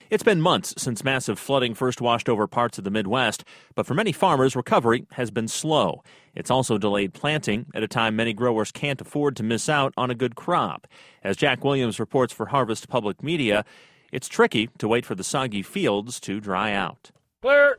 It's been months since massive flooding first washed over parts of the Midwest, but for many farmers, recovery has been slow. It's also delayed planting at a time many growers can't afford to miss out on a good crop. As Jack Williams reports for Harvest Public Media, it's tricky to wait for the soggy fields to dry out. Clear.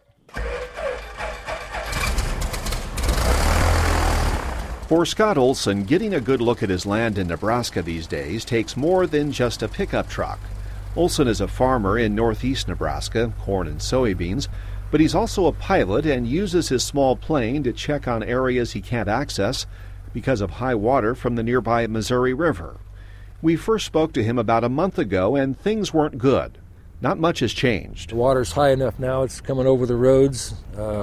For Scott Olson, getting a good look at his land in Nebraska these days takes more than just a pickup truck. Olson is a farmer in northeast Nebraska, corn and soybeans, but he's also a pilot and uses his small plane to check on areas he can't access because of high water from the nearby Missouri River. We first spoke to him about a month ago, and things weren't good. Not much has changed. The water's high enough now; it's coming over the roads.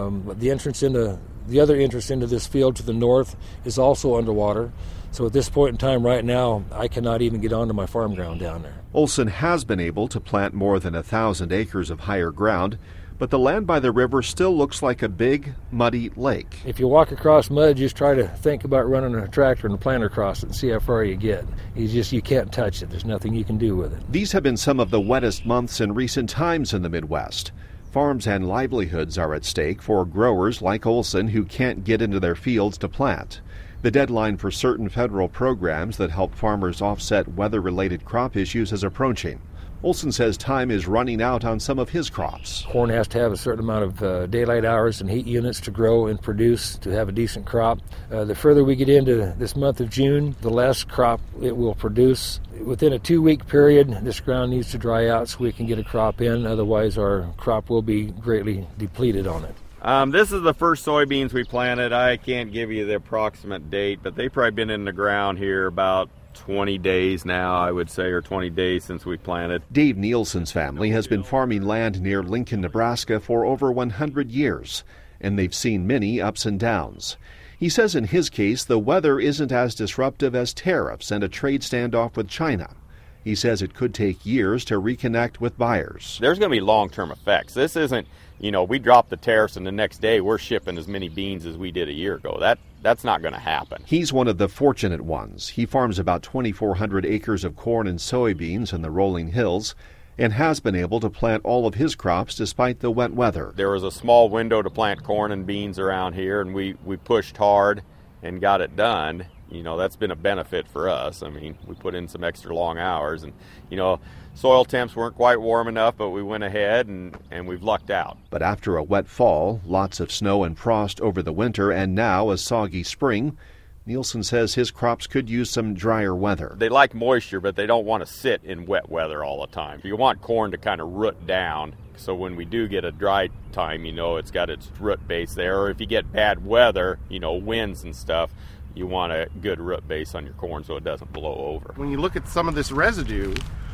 The other entrance into this field to the north is also underwater. So at this point in time right now, I cannot even get onto my farm ground down there. Olson has been able to plant more than 1,000 acres of higher ground, but the land by the river still looks like a big, muddy lake. If you walk across mud, just try to think about running a tractor and a planter across it and see how far you get. You can't touch it. There's nothing you can do with it. These have been some of the wettest months in recent times in the Midwest. Farms and livelihoods are at stake for growers like Olson who can't get into their fields to plant. The deadline for certain federal programs that help farmers offset weather-related crop issues is approaching. Olson says time is running out on some of his crops. Corn has to have a certain amount of daylight hours and heat units to grow and produce to have a decent crop. The further we get into this month of June, the less crop it will produce. Within a 2-week period, this ground needs to dry out so we can get a crop in. Otherwise, our crop will be greatly depleted on it. This is the first soybeans we planted. I can't give you the approximate date, but they've probably been in the ground here about 20 days now, I would say, or 20 days since we planted. Dave Nielsen's family has been farming land near Lincoln, Nebraska for over 100 years, and they've seen many ups and downs. He says in his case, the weather isn't as disruptive as tariffs and a trade standoff with China. He says it could take years to reconnect with buyers. There's going to be long-term effects. This isn't, we drop the tariffs and the next day we're shipping as many beans as we did a year ago. That's not going to happen. He's one of the fortunate ones. He farms about 2,400 acres of corn and soybeans in the rolling hills and has been able to plant all of his crops despite the wet weather. There was a small window to plant corn and beans around here, and we pushed hard and got it done. That's been a benefit for us. We put in some extra long hours, and, soil temps weren't quite warm enough, but we went ahead and we've lucked out. But after a wet fall, lots of snow and frost over the winter, and now a soggy spring, Nielsen says his crops could use some drier weather. They like moisture, but they don't want to sit in wet weather all the time. You want corn to kind of root down, so when we do get a dry time, it's got its root base there. Or if you get bad weather, winds and stuff, you want a good root base on your corn so it doesn't blow over. When you look at some of this residue,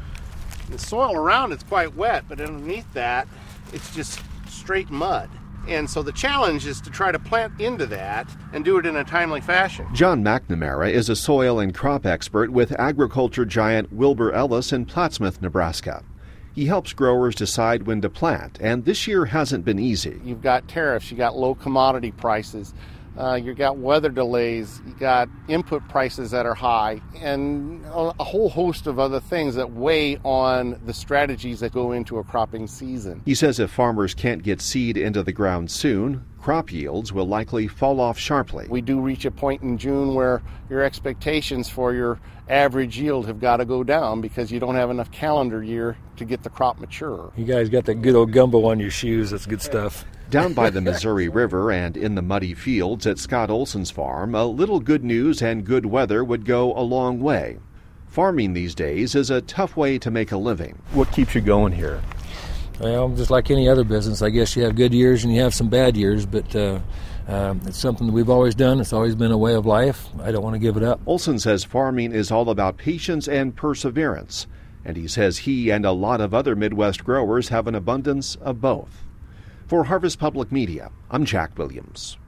the soil around it's quite wet, but underneath that, it's just straight mud. And so the challenge is to try to plant into that and do it in a timely fashion. John McNamara is a soil and crop expert with agriculture giant Wilbur Ellis in Plattsmouth, Nebraska. He helps growers decide when to plant, and this year hasn't been easy. You've got tariffs, you've got low commodity prices, you've got weather delays, you've got input prices that are high, and a whole host of other things that weigh on the strategies that go into a cropping season. He says if farmers can't get seed into the ground soon, crop yields will likely fall off sharply. We do reach a point in June where your expectations for your average yield have got to go down because you don't have enough calendar year to get the crop mature. You guys got that good old gumbo on your shoes. That's good stuff. Down by the Missouri River and in the muddy fields at Scott Olson's farm, a little good news and good weather would go a long way. Farming these days is a tough way to make a living. What keeps you going here? Well, just like any other business, I guess you have good years and you have some bad years, but it's something that we've always done. It's always been a way of life. I don't want to give it up. Olson says farming is all about patience and perseverance, and he says he and a lot of other Midwest growers have an abundance of both. For Harvest Public Media, I'm Jack Williams.